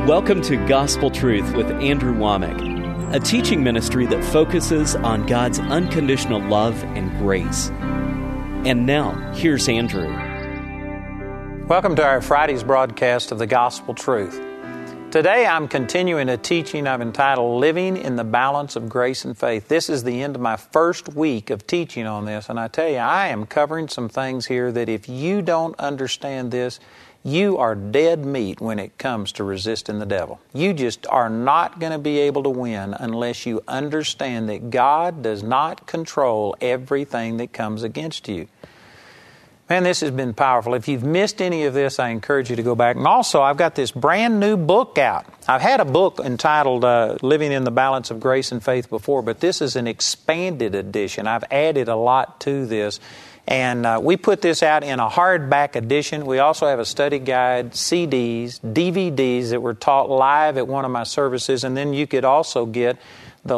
Welcome to Gospel Truth with Andrew Womack, a teaching ministry that focuses on God's unconditional love and grace. And now, here's Andrew. Welcome to our Friday's broadcast of the Gospel Truth. Today I'm continuing a teaching I've entitled Living in the Balance of Grace and Faith. This is the end of my first week of teaching on this, and I tell you, I am covering some things here that if you don't understand this, you are dead meat when it comes to resisting the devil. You just are not going to be able to win unless you understand that God does not control everything that comes against you. Man, this has been powerful. If you've missed any of this, I encourage you to go back. And also, I've got this brand new book out. I've had a book entitled Living in the Balance of Grace and Faith before, but this is an expanded edition. I've added a lot to this. And we put this out in a hardback edition. We also have a study guide, CDs, DVDs that were taught live at one of my services. And then you could also get the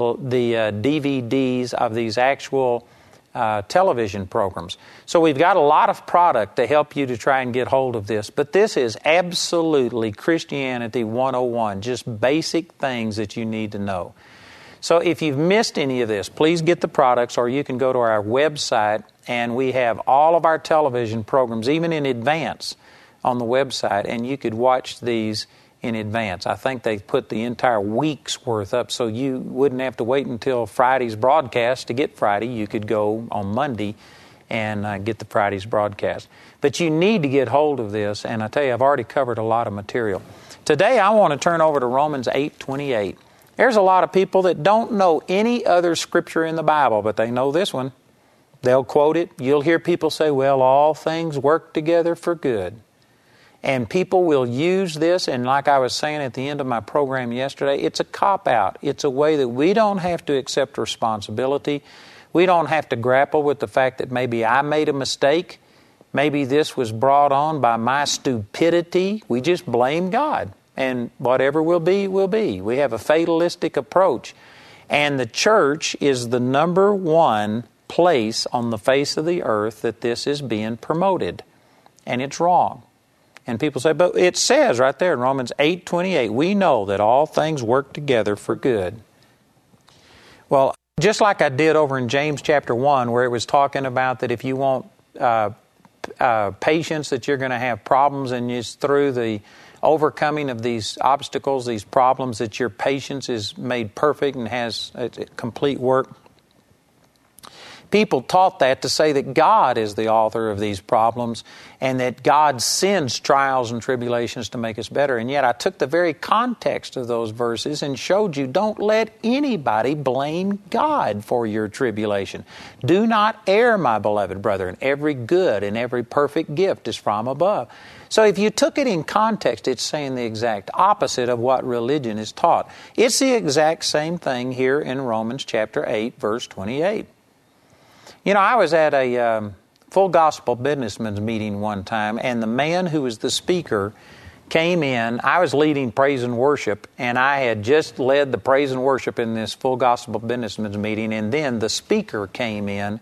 DVDs of these actual television programs. So we've got a lot of product to help you to try and get hold of this. But this is absolutely Christianity 101, just basic things that you need to know. So if you've missed any of this, please get the products, or you can go to our website, and we have all of our television programs, even in advance, on the website, and you could watch these in advance. I think they put the entire week's worth up, so you wouldn't have to wait until Friday's broadcast to get Friday. You could go on Monday and get the Friday's broadcast. But you need to get hold of this, and I tell you, I've already covered a lot of material. Today, I want to turn over to Romans 8:28. There's a lot of people that don't know any other scripture in the Bible, but they know this one. They'll quote it. You'll hear people say, well, all things work together for good. And people will use this, and like I was saying at the end of my program yesterday, it's a cop-out. It's a way that we don't have to accept responsibility. We don't have to grapple with the fact that maybe I made a mistake. Maybe this was brought on by my stupidity. We just blame God. And whatever will be, will be. We have a fatalistic approach. And the church is the number one place on the face of the earth that this is being promoted. And it's wrong. And people say, but it says right there in Romans 8:28, we know that all things work together for good. Well, just like I did over in James chapter 1, where it was talking about that if you want patience, that you're going to have problems, and it's through the overcoming of these obstacles, these problems, that your patience is made perfect and has complete work. People taught that to say that God is the author of these problems and that God sends trials and tribulations to make us better. And yet I took the very context of those verses and showed you, don't let anybody blame God for your tribulation. Do not err, my beloved brethren. Every good and every perfect gift is from above. So if you took it in context, it's saying the exact opposite of what religion is taught. It's the exact same thing here in Romans chapter 8, verse 28. You know, I was at a full gospel businessman's meeting one time, and the man who was the speaker came in. I was leading praise and worship, and I had just led the praise and worship in this full gospel businessman's meeting, and then the speaker came in,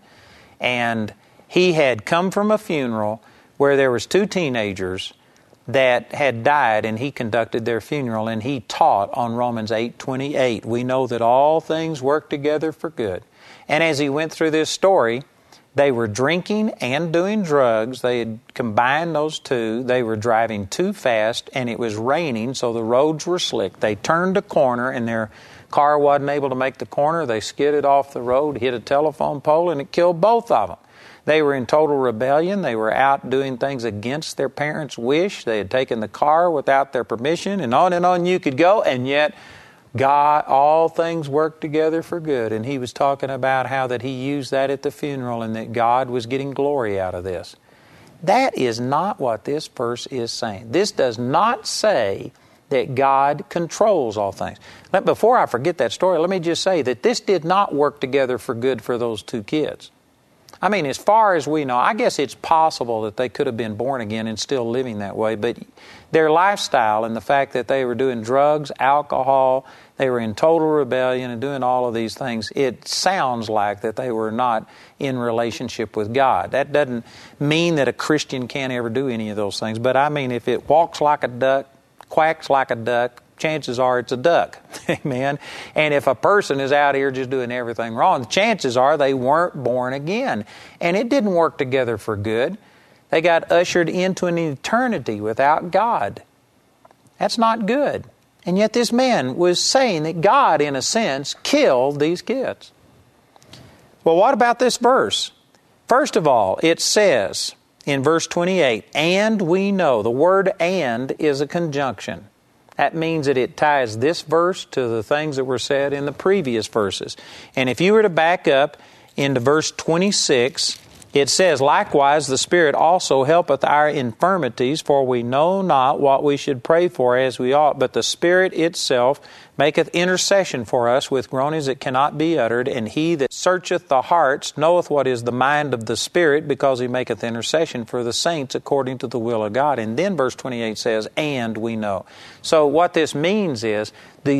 and he had come from a funeral where there was 2 teenagers that had died, and he conducted their funeral, and he taught on Romans 8:28. We know that all things work together for good. And as he went through this story, they were drinking and doing drugs. They had combined those two. They were driving too fast, and it was raining, so the roads were slick. They turned a corner, and their car wasn't able to make the corner. They skidded off the road, hit a telephone pole, and it killed both of them. They were in total rebellion. They were out doing things against their parents' wish. They had taken the car without their permission, and on you could go, and yet God, all things work together for good. And he was talking about how that he used that at the funeral and that God was getting glory out of this. That is not what this verse is saying. This does not say that God controls all things. Before I forget that story, let me just say that this did not work together for good for those 2 kids. I mean, as far as we know, I guess it's possible that they could have been born again and still living that way, but their lifestyle and the fact that they were doing drugs, alcohol, they were in total rebellion and doing all of these things, it sounds like that they were not in relationship with God. That doesn't mean that a Christian can't ever do any of those things, but I mean, if it walks like a duck, quacks like a duck, chances are it's a duck. Amen. And if a person is out here just doing everything wrong, the chances are they weren't born again. And it didn't work together for good. They got ushered into an eternity without God. That's not good. And yet this man was saying that God, in a sense, killed these kids. Well, what about this verse? First of all, it says in verse 28, and we know. The word and is a conjunction. That means that it ties this verse to the things that were said in the previous verses. And if you were to back up into verse 26, it says, likewise the Spirit also helpeth our infirmities, for we know not what we should pray for as we ought, but the Spirit itself maketh intercession for us with groanings that cannot be uttered, and He that searcheth the hearts knoweth what is the mind of the Spirit, because He maketh intercession for the saints according to the will of God. And then verse 28 says, and we know. So what this means is,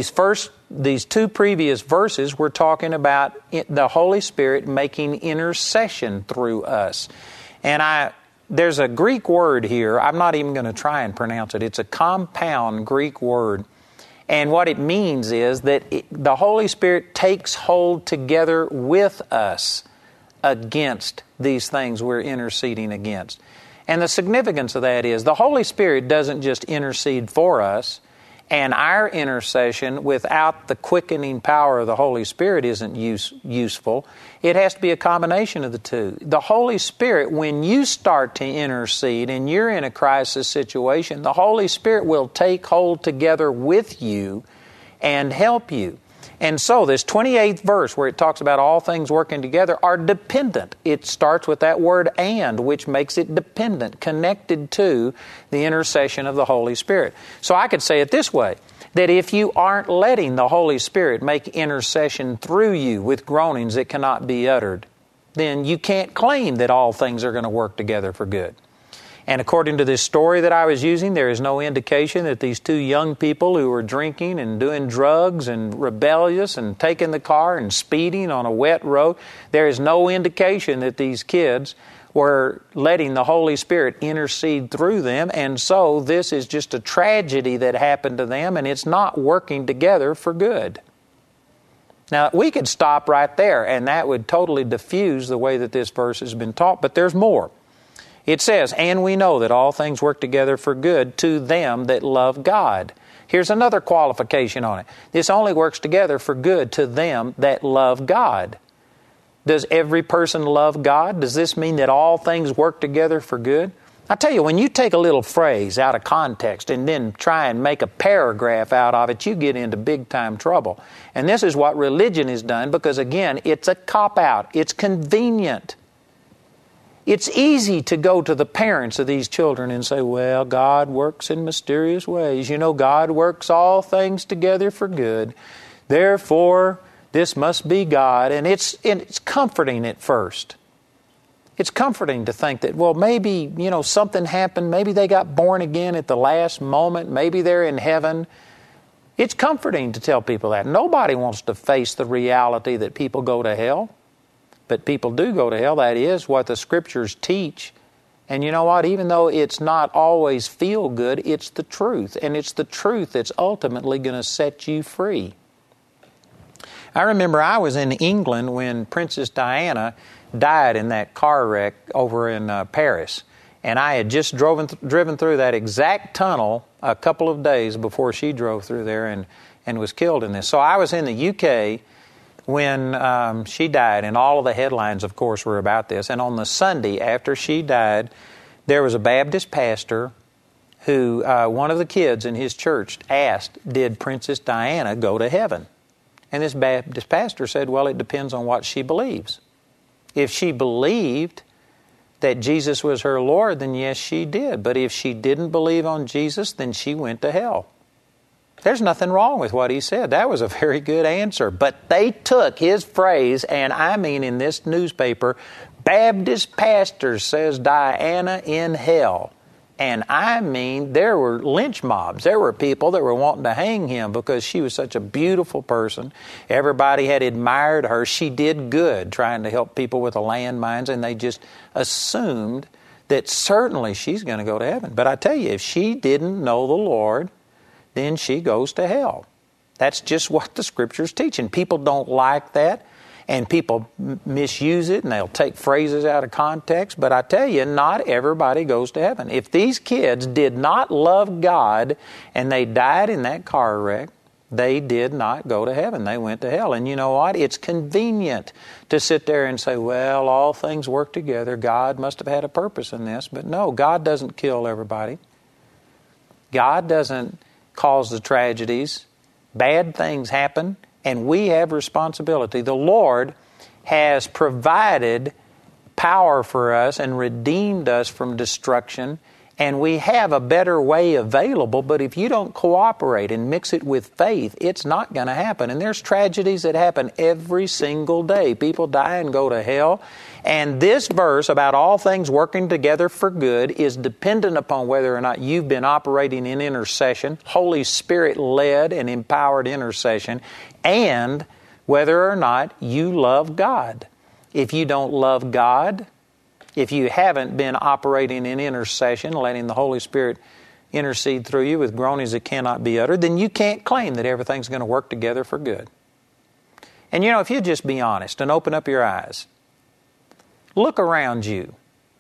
these two previous verses were talking about the Holy Spirit making intercession through us. And there's a Greek word here. I'm not even going to try and pronounce it. It's a compound Greek word. And what it means is that the Holy Spirit takes hold together with us against these things we're interceding against. And the significance of that is the Holy Spirit doesn't just intercede for us, and our intercession without the quickening power of the Holy Spirit isn't useful. It has to be a combination of the two. The Holy Spirit, when you start to intercede and you're in a crisis situation, the Holy Spirit will take hold together with you and help you. And so this 28th verse where it talks about all things working together are dependent. It starts with that word and, which makes it dependent, connected to the intercession of the Holy Spirit. So I could say it this way, that if you aren't letting the Holy Spirit make intercession through you with groanings that cannot be uttered, then you can't claim that all things are going to work together for good. And according to this story that I was using, there is no indication that these two young people who were drinking and doing drugs and rebellious and taking the car and speeding on a wet road, there is no indication that these kids were letting the Holy Spirit intercede through them. And so this is just a tragedy that happened to them, and it's not working together for good. Now, we could stop right there, and that would totally diffuse the way that this verse has been taught, but there's more. It says, and we know that all things work together for good to them that love God. Here's another qualification on it. This only works together for good to them that love God. Does every person love God? Does this mean that all things work together for good? I tell you, when you take a little phrase out of context and then try and make a paragraph out of it, you get into big time trouble. And this is what religion has done because, again, it's a cop-out. It's convenient. It's easy to go to the parents of these children and say, well, God works in mysterious ways. You know, God works all things together for good. Therefore, this must be God. And it's comforting at first. It's comforting to think that, well, maybe, something happened. Maybe they got born again at the last moment. Maybe they're in heaven. It's comforting to tell people that. Nobody wants to face the reality that people go to hell. But people do go to hell. That is what the Scriptures teach. And you know what? Even though it's not always feel good, it's the truth. And it's the truth that's ultimately going to set you free. I remember I was in England when Princess Diana died in that car wreck over in Paris. And I had just driven through that exact tunnel a couple of days before she drove through there and was killed in this. So I was in the UK when she died, and all of the headlines, of course, were about this. And on the Sunday after she died, there was a Baptist pastor who, one of the kids in his church asked, did Princess Diana go to heaven? And this Baptist pastor said, well, it depends on what she believes. If she believed that Jesus was her Lord, then yes, she did. But if she didn't believe on Jesus, then she went to hell. There's nothing wrong with what he said. That was a very good answer. But they took his phrase, and I mean in this newspaper, Baptist pastor says Diana in hell. And I mean, there were lynch mobs. There were people that were wanting to hang him because she was such a beautiful person. Everybody had admired her. She did good trying to help people with the landmines, and they just assumed that certainly she's going to go to heaven. But I tell you, if she didn't know the Lord, then she goes to hell. That's just what the Scripture's teaching. People don't like that, and people misuse it, and they'll take phrases out of context. But I tell you, not everybody goes to heaven. If these kids did not love God and they died in that car wreck, they did not go to heaven. They went to hell. And you know what? It's convenient to sit there and say, well, all things work together. God must have had a purpose in this. But no, God doesn't kill everybody. God doesn't cause the tragedies. Bad things happen, and we have responsibility. The Lord has provided power for us and redeemed us from destruction, and we have a better way available, but if you don't cooperate and mix it with faith, it's not going to happen. And there's tragedies that happen every single day. People die and go to hell. And this verse about all things working together for good is dependent upon whether or not you've been operating in intercession, Holy Spirit-led and empowered intercession, and whether or not you love God. If you don't love God, if you haven't been operating in intercession, letting the Holy Spirit intercede through you with groanings that cannot be uttered, then you can't claim that everything's going to work together for good. And you know, if you just be honest and open up your eyes, look around you.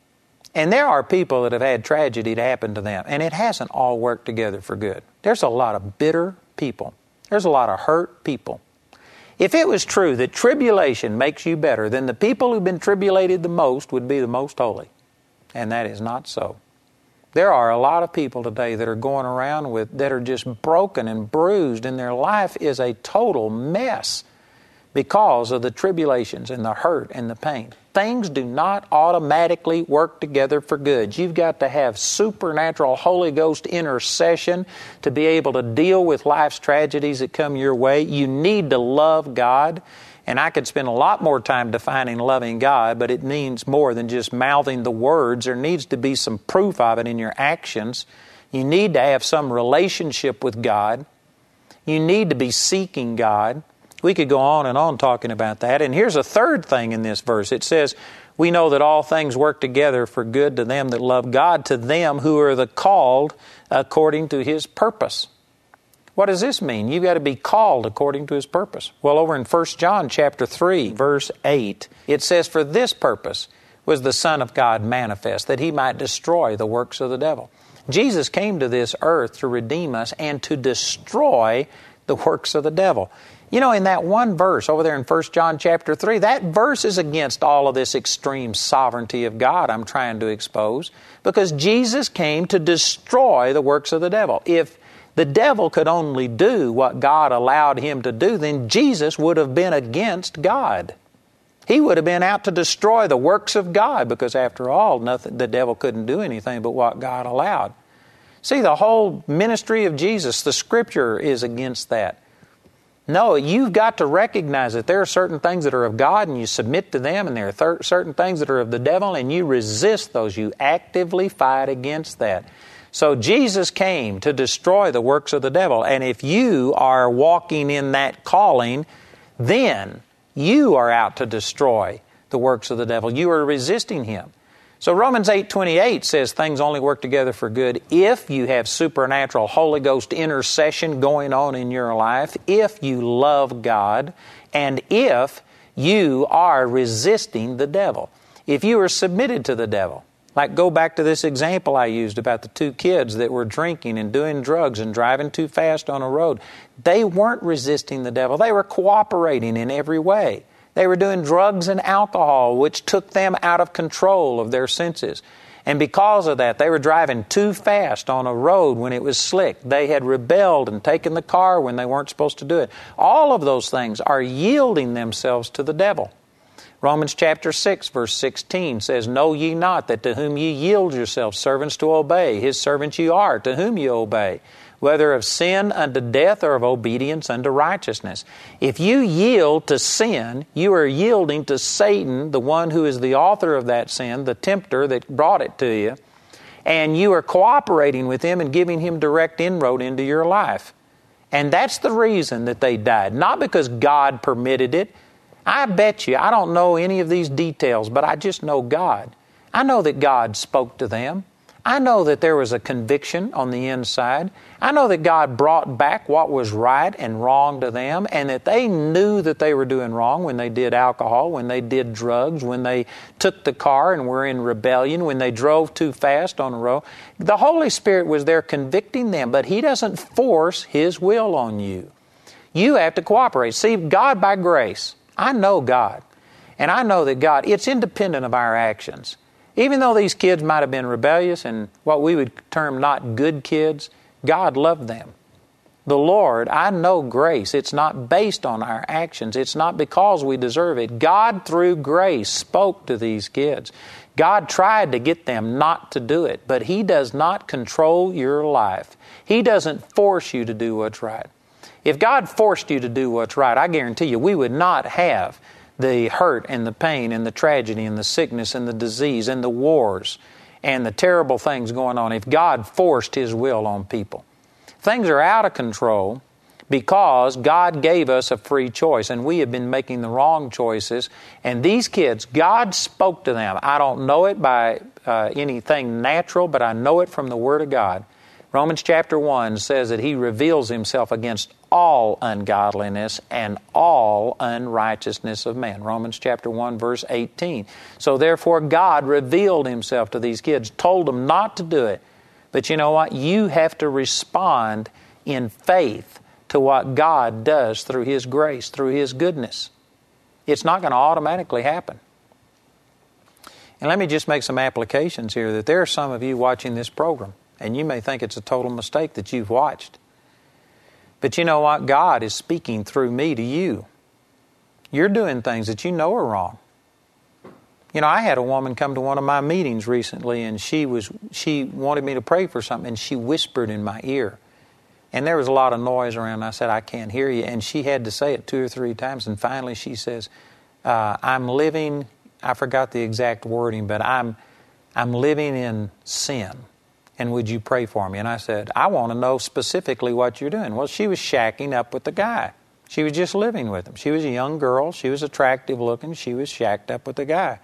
And there are people that have had tragedy to happen to them, and it hasn't all worked together for good. There's a lot of bitter people. There's a lot of hurt people. If it was true that tribulation makes you better, then the people who've been tribulated the most would be the most holy. And that is not so. There are a lot of people today that are going around that are just broken and bruised, and their life is a total mess because of the tribulations and the hurt and the pain. Things do not automatically work together for good. You've got to have supernatural Holy Ghost intercession to be able to deal with life's tragedies that come your way. You need to love God. And I could spend a lot more time defining loving God, but it means more than just mouthing the words. There needs to be some proof of it in your actions. You need to have some relationship with God. You need to be seeking God. We could go on and on talking about that. And here's a third thing in this verse. It says, we know that all things work together for good to them that love God, to them who are the called according to His purpose. What does this mean? You've got to be called according to His purpose. Well, over in 1 John chapter 3, verse 8, it says, for this purpose was the Son of God manifest, that He might destroy the works of the devil. Jesus came to this earth to redeem us and to destroy the works of the devil. You know, in that one verse over there in 1 John chapter 3, that verse is against all of this extreme sovereignty of God I'm trying to expose, because Jesus came to destroy the works of the devil. If the devil could only do what God allowed him to do, then Jesus would have been against God. He would have been out to destroy the works of God, because after all, the devil couldn't do anything but what God allowed. See, the whole ministry of Jesus, the Scripture is against that. No, you've got to recognize that there are certain things that are of God and you submit to them, and there are certain things that are of the devil and you resist those. You actively fight against that. So Jesus came to destroy the works of the devil, and if you are walking in that calling, then you are out to destroy the works of the devil. You are resisting him. So Romans 8:28 says things only work together for good if you have supernatural Holy Ghost intercession going on in your life, if you love God, and if you are resisting the devil. If you are submitted to the devil. Like, go back to this example I used about the two kids that were drinking and doing drugs and driving too fast on a road. They weren't resisting the devil. They were cooperating in every way. They were doing drugs and alcohol, which took them out of control of their senses. And because of that, they were driving too fast on a road when it was slick. They had rebelled and taken the car when they weren't supposed to do it. All of those things are yielding themselves to the devil. Romans chapter 6, verse 16 says, know ye not that to whom ye yield yourselves servants to obey, His servants ye are, to whom ye obey, whether of sin unto death or of obedience unto righteousness. If you yield to sin, you are yielding to Satan, the one who is the author of that sin, the tempter that brought it to you, and you are cooperating with him and giving him direct inroad into your life. And that's the reason that they died, not because God permitted it. I bet you, I don't know any of these details, but I just know God. I know that God spoke to them. I know that there was a conviction on the inside. I know that God brought back what was right and wrong to them, and that they knew that they were doing wrong when they did alcohol, when they did drugs, when they took the car and were in rebellion, when they drove too fast on the road. The Holy Spirit was there convicting them, but He doesn't force His will on you. You have to cooperate. See, God by grace, I know God, and I know that God, it's independent of our actions. Even though these kids might have been rebellious and what we would term not good kids, God loved them. The Lord, I know grace. It's not based on our actions. It's not because we deserve it. God, through grace, spoke to these kids. God tried to get them not to do it, but He does not control your life. He doesn't force you to do what's right. If God forced you to do what's right, I guarantee you we would not have the hurt and the pain and the tragedy and the sickness and the disease and the wars and the terrible things going on if God forced His will on people. Things are out of control because God gave us a free choice, and we have been making the wrong choices. And these kids, God spoke to them. I don't know it by anything natural, but I know it from the Word of God. Romans chapter 1 says that He reveals Himself against all ungodliness and all unrighteousness of man. Romans chapter 1 verse 18. So therefore God revealed Himself to these kids, told them not to do it. But you know what? You have to respond in faith to what God does through His grace, through His goodness. It's not going to automatically happen. And let me just make some applications here, that there are some of you watching this program, and you may think it's a total mistake that you've watched. But you know what? God is speaking through me to you. You're doing things that you know are wrong. You know, I had a woman come to one of my meetings recently, and she wanted me to pray for something, and she whispered in my ear. And there was a lot of noise around, and I said, I can't hear you. And she had to say it 2 or 3 times, and finally she says, I'm living, I forgot the exact wording, but I'm living in sin. And would you pray for me? And I said, I want to know specifically what you're doing. Well, she was shacking up with the guy. She was just living with him. She was a young girl. She was attractive looking. She was shacked up with the guy.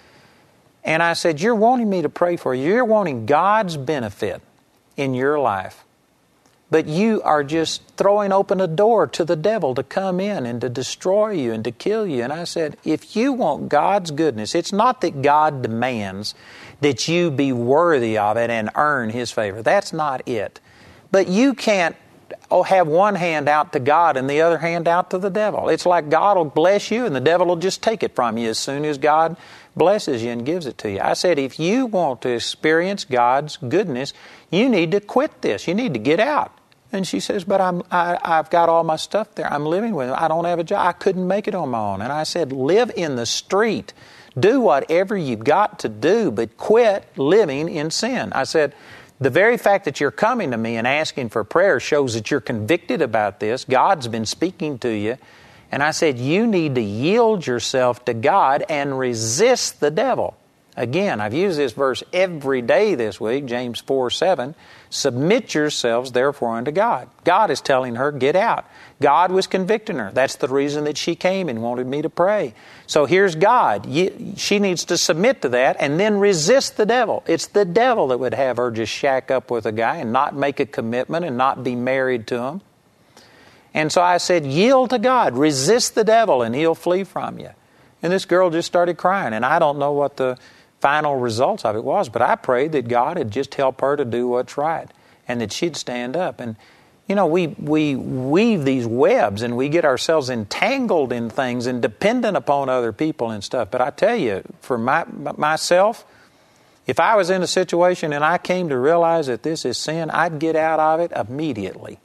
And I said, you're wanting me to pray for you. You're wanting God's benefit in your life. But you are just throwing open a door to the devil to come in and to destroy you and to kill you. And I said, if you want God's goodness, it's not that God demands that you be worthy of it and earn His favor. That's not it. But you can't have one hand out to God and the other hand out to the devil. It's like God will bless you and the devil will just take it from you as soon as God blesses you and gives it to you. I said, if you want to experience God's goodness, you need to quit this. You need to get out. And she says, but I've got all my stuff there. I'm living with it. I don't have a job. I couldn't make it on my own. And I said, live in the street. Do whatever you've got to do, but quit living in sin. I said, the very fact that you're coming to me and asking for prayer shows that you're convicted about this. God's been speaking to you. And I said, you need to yield yourself to God and resist the devil. Again, I've used this verse every day this week, James 4:7. Submit yourselves, therefore, unto God. God is telling her, get out. God was convicting her. That's the reason that she came and wanted me to pray. So here's God. She needs to submit to that and then resist the devil. It's the devil that would have her just shack up with a guy and not make a commitment and not be married to him. And so I said, yield to God. Resist the devil and he'll flee from you. And this girl just started crying. And I don't know what the final results of it was, but I prayed that God would just help her to do what's right and that she'd stand up. And you know, we weave these webs and we get ourselves entangled in things and dependent upon other people and stuff. But I tell you, for myself, if I was in a situation and I came to realize that this is sin, I'd get out of it immediately.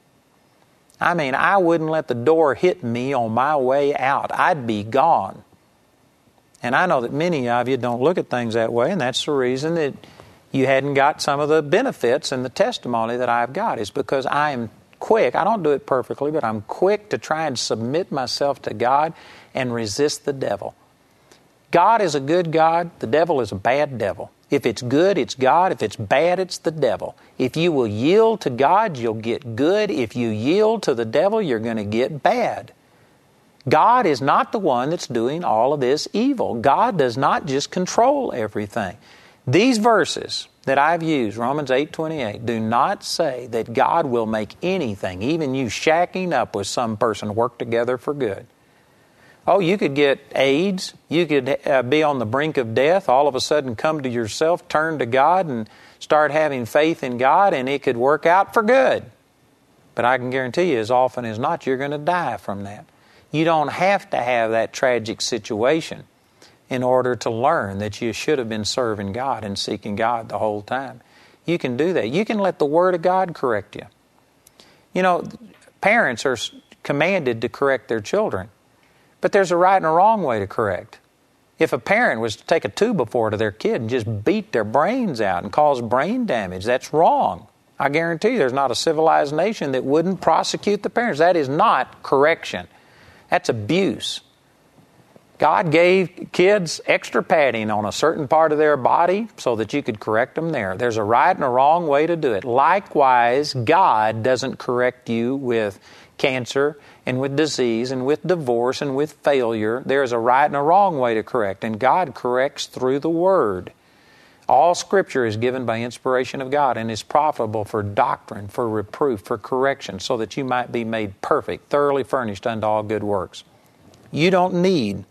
I mean, I wouldn't let the door hit me on my way out. I'd be gone. And I know that many of you don't look at things that way, and that's the reason that you hadn't got some of the benefits and the testimony that I've got, is because I am quick. I don't do it perfectly, but I'm quick to try and submit myself to God and resist the devil. God is a good God. The devil is a bad devil. If it's good, it's God. If it's bad, it's the devil. If you will yield to God, you'll get good. If you yield to the devil, you're going to get bad. God is not the one that's doing all of this evil. God does not just control everything. These verses that I've used, Romans 8:28, do not say that God will make anything, even you shacking up with some person, work together for good. Oh, you could get AIDS. You could be on the brink of death, all of a sudden come to yourself, turn to God, and start having faith in God, and it could work out for good. But I can guarantee you, as often as not, you're going to die from that. You don't have to have that tragic situation in order to learn that you should have been serving God and seeking God the whole time. You can do that. You can let the Word of God correct you. You know, parents are commanded to correct their children. But there's a right and a wrong way to correct. If a parent was to take a 2x4 to their kid and just beat their brains out and cause brain damage, that's wrong. I guarantee you there's not a civilized nation that wouldn't prosecute the parents. That is not correction. That's abuse. God gave kids extra padding on a certain part of their body so that you could correct them there. There's a right and a wrong way to do it. Likewise, God doesn't correct you with cancer and with disease and with divorce and with failure. There's a right and a wrong way to correct, and God corrects through the Word. All Scripture is given by inspiration of God and is profitable for doctrine, for reproof, for correction, so that you might be made perfect, thoroughly furnished unto all good works. You don't need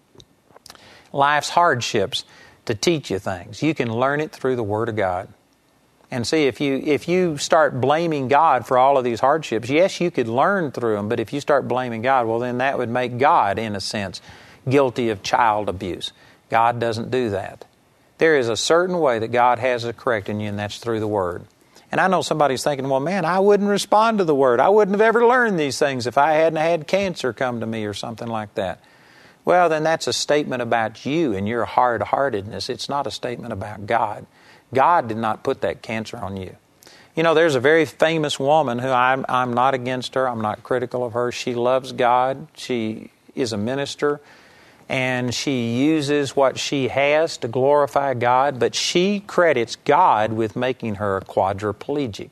life's hardships to teach you things. You can learn it through the Word of God. And see, if you start blaming God for all of these hardships, yes, you could learn through them, but if you start blaming God, well, then that would make God, in a sense, guilty of child abuse. God doesn't do that. There is a certain way that God has of correcting you, and that's through the Word. And I know somebody's thinking, well, man, I wouldn't respond to the Word. I wouldn't have ever learned these things if I hadn't had cancer come to me or something like that. Well, then that's a statement about you and your hard-heartedness. It's not a statement about God. God did not put that cancer on you. You know, there's a very famous woman who I'm not against her. I'm not critical of her. She loves God. She is a minister. And she uses what she has to glorify God. But she credits God with making her a quadriplegic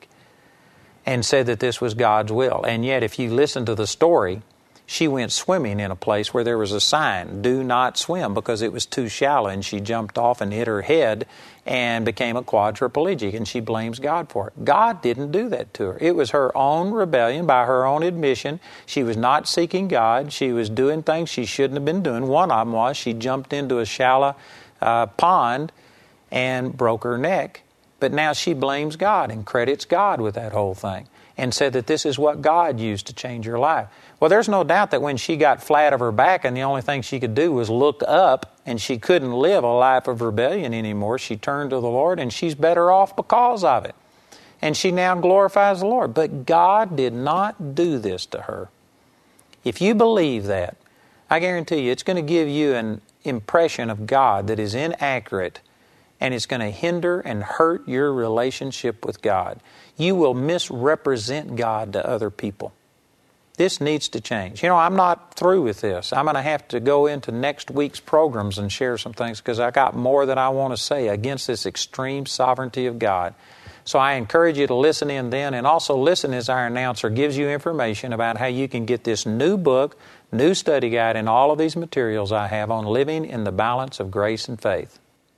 and said that this was God's will. And yet, if you listen to the story, she went swimming in a place where there was a sign, do not swim, because it was too shallow, and she jumped off and hit her head and became a quadriplegic, and she blames God for it. God didn't do that to her. It was her own rebellion by her own admission. She was not seeking God. She was doing things she shouldn't have been doing. One of them was she jumped into a shallow pond and broke her neck. But now she blames God and credits God with that whole thing and said that this is what God used to change her life. Well, there's no doubt that when she got flat of her back and the only thing she could do was look up and she couldn't live a life of rebellion anymore, she turned to the Lord and she's better off because of it. And she now glorifies the Lord. But God did not do this to her. If you believe that, I guarantee you it's going to give you an impression of God that is inaccurate, and it's going to hinder and hurt your relationship with God. You will misrepresent God to other people. This needs to change. You know, I'm not through with this. I'm going to have to go into next week's programs and share some things because I got more that I want to say against this extreme sovereignty of God. So I encourage you to listen in then, and also listen as our announcer gives you information about how you can get this new book, new study guide, and all of these materials I have on living in the balance of grace and faith.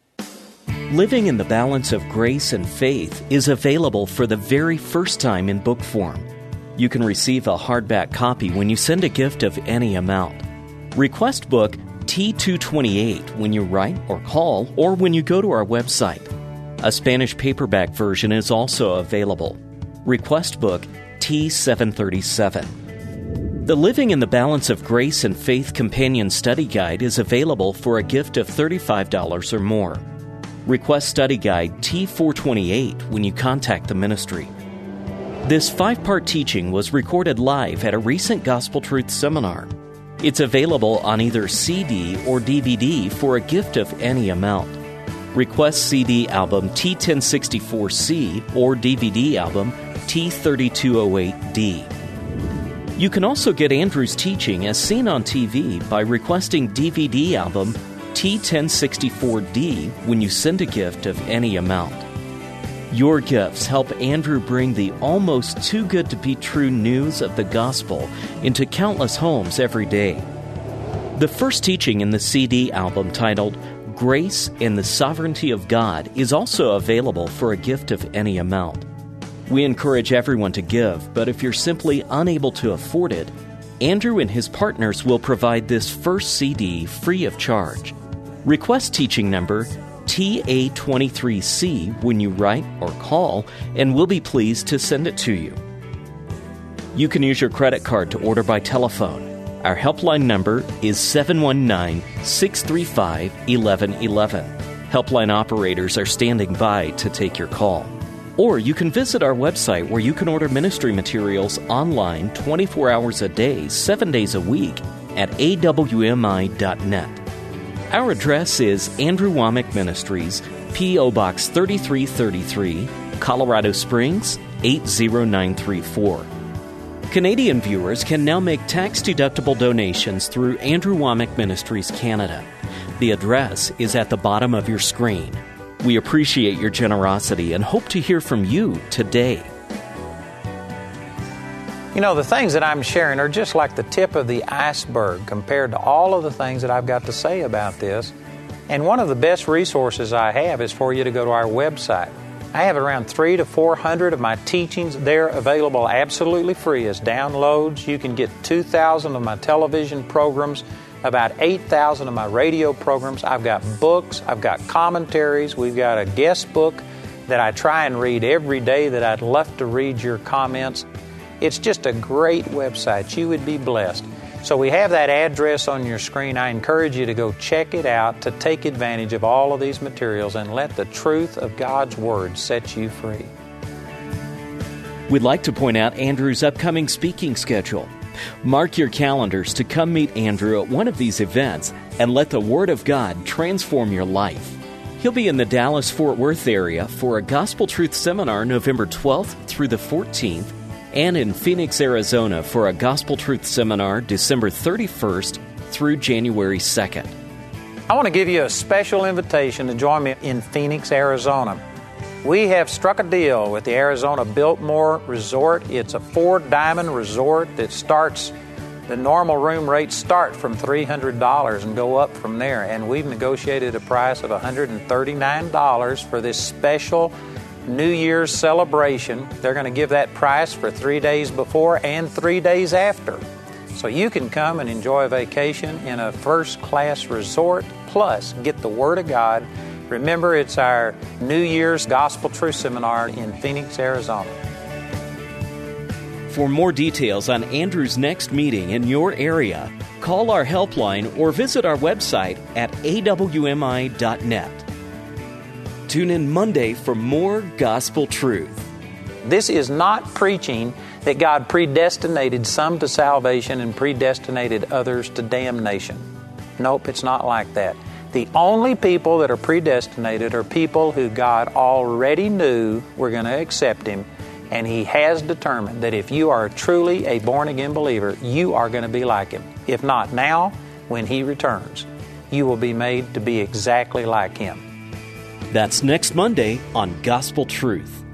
Living in the Balance of Grace and Faith is available for the very first time in book form. You can receive a hardback copy when you send a gift of any amount. Request book T228 when you write or call, or when you go to our website. A Spanish paperback version is also available. Request book T737. The Living in the Balance of Grace and Faith Companion Study Guide is available for a gift of $35 or more. Request Study Guide T428 when you contact the ministry. This 5-part teaching was recorded live at a recent Gospel Truth seminar. It's available on either CD or DVD for a gift of any amount. Request CD album T1064C or DVD album T3208D. You can also get Andrew's teaching as seen on TV by requesting DVD album T1064D when you send a gift of any amount. Your gifts help Andrew bring the almost too good to be true news of the gospel into countless homes every day. The first teaching in the CD album, titled Grace and the Sovereignty of God is also available for a gift of any amount. We encourage everyone to give, but if you're simply unable to afford it, Andrew and his partners will provide this first CD free of charge. Request teaching number TA23C when you write or call, and we'll be pleased to send it to you. You can use your credit card to order by telephone. Our helpline number is 719-635-1111. Helpline operators are standing by to take your call. Or you can visit our website where you can order ministry materials online 24 hours a day, 7 days a week at awmi.net. Our address is Andrew Wommack Ministries, P.O. Box 3333, Colorado Springs, 80934. Canadian viewers can now make tax-deductible donations through Andrew Wommack Ministries Canada. The address is at the bottom of your screen. We appreciate your generosity and hope to hear from you today. You know, the things that I'm sharing are just like the tip of the iceberg compared to all of the things that I've got to say about this. And one of the best resources I have is for you to go to our website. I have around 300 to 400 of my teachings there available absolutely free as downloads. You can get 2,000 of my television programs, about 8,000 of my radio programs. I've got books, I've got commentaries, we've got a guest book that I try and read every day that I'd love to read your comments. It's just a great website. You would be blessed. So we have that address on your screen. I encourage you to go check it out to take advantage of all of these materials and let the truth of God's Word set you free. We'd like to point out Andrew's upcoming speaking schedule. Mark your calendars to come meet Andrew at one of these events and let the Word of God transform your life. He'll be in the Dallas-Fort Worth area for a Gospel Truth Seminar November 12th through the 14th, and in Phoenix, Arizona for a Gospel Truth Seminar December 31st through January 2nd. I want to give you a special invitation to join me in Phoenix, Arizona. We have struck a deal with the Arizona Biltmore Resort. It's a 4-diamond resort that starts, the normal room rates start from $300 and go up from there. And we've negotiated a price of $139 for this special New Year's celebration. They're going to give that price for 3 days before and 3 days after. So you can come and enjoy a vacation in a first-class resort, plus get the Word of God. Remember, it's our New Year's Gospel Truth Seminar in Phoenix, Arizona. For more details on Andrew's next meeting in your area, call our helpline or visit our website at awmi.net. Tune in Monday for more gospel truth. This is not preaching that God predestinated some to salvation and predestinated others to damnation. Nope, it's not like that. The only people that are predestinated are people who God already knew were going to accept Him, and He has determined that if you are truly a born-again believer, you are going to be like Him. If not now, when He returns, you will be made to be exactly like Him. That's next Monday on Gospel Truth.